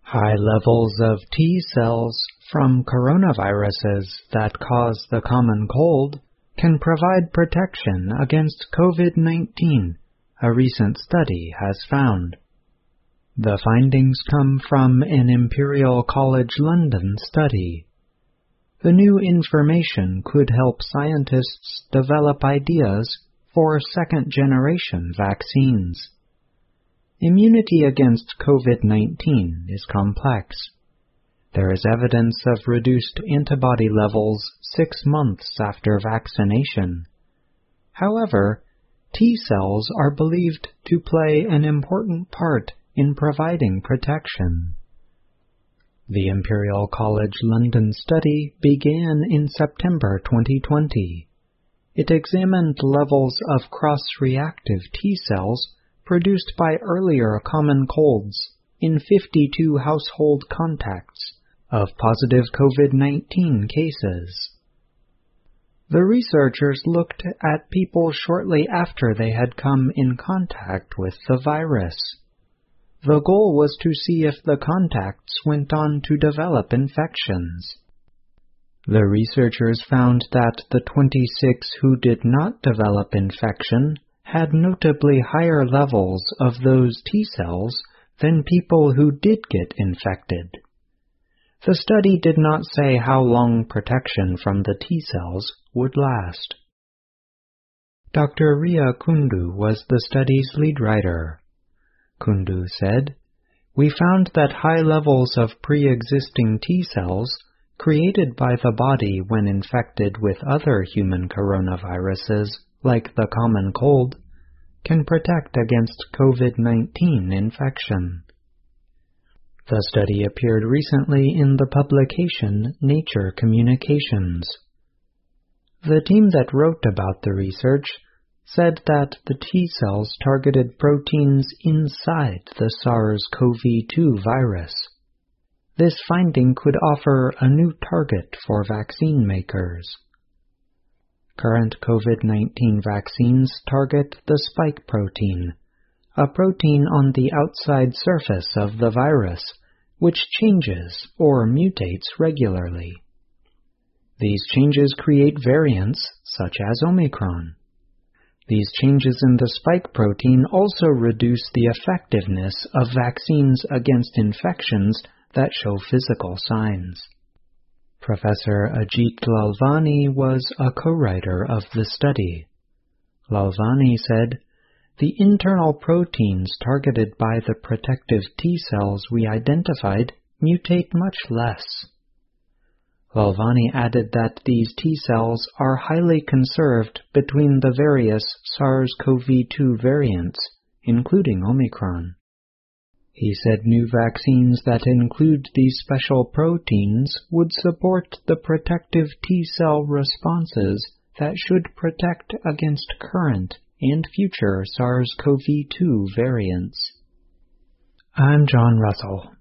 High levels of T cells from coronaviruses that cause the common cold can provide protection against COVID-19, a recent study has found. The findings come from an Imperial College London study. The new information could help scientists develop ideas for second-generation vaccines. Immunity against COVID-19 is complex. There is evidence of reduced antibody levels 6 months after vaccination. However, T cells are believed to play an important part in providing protection. The Imperial College London study began in September 2020. It examined levels of cross-reactive T cells produced by earlier common colds in 52 household contacts of positive COVID-19 cases. The researchers looked at people shortly after they had come in contact with the virus. The goal was to see if the contacts went on to develop infections. The researchers found that the 26 who did not develop infection had notably higher levels of those T cells than people who did get infected. The study did not say how long protection from the T cells would last. Dr. Ria Kundu was the study's lead writer. Kundu said, "We found that high levels of pre-existing T cells created by the body when infected with other human coronaviruses, like the common cold, can protect against COVID-19 infection." The study appeared recently in the publication Nature Communications. The team that wrote about the research said that the T cells targeted proteins inside the SARS-CoV-2 virus. This finding could offer a new target for vaccine makers. Current COVID-19 vaccines target the spike protein, a protein on the outside surface of the virus, which changes or mutates regularly. These changes create variants, such as Omicron. These changes in the spike protein also reduce the effectiveness of vaccines against infections that show physical signs. Professor Ajit Lalvani was a co-writer of the study. Lalvani said, "The internal proteins targeted by the protective T cells we identified mutate much less." Lalvani added that these T cells are highly conserved between the various SARS-CoV-2 variants, including Omicron. He said new vaccines that include these special proteins would support the protective T-cell responses that should protect against current and future SARS-CoV-2 variants. I'm John Russell.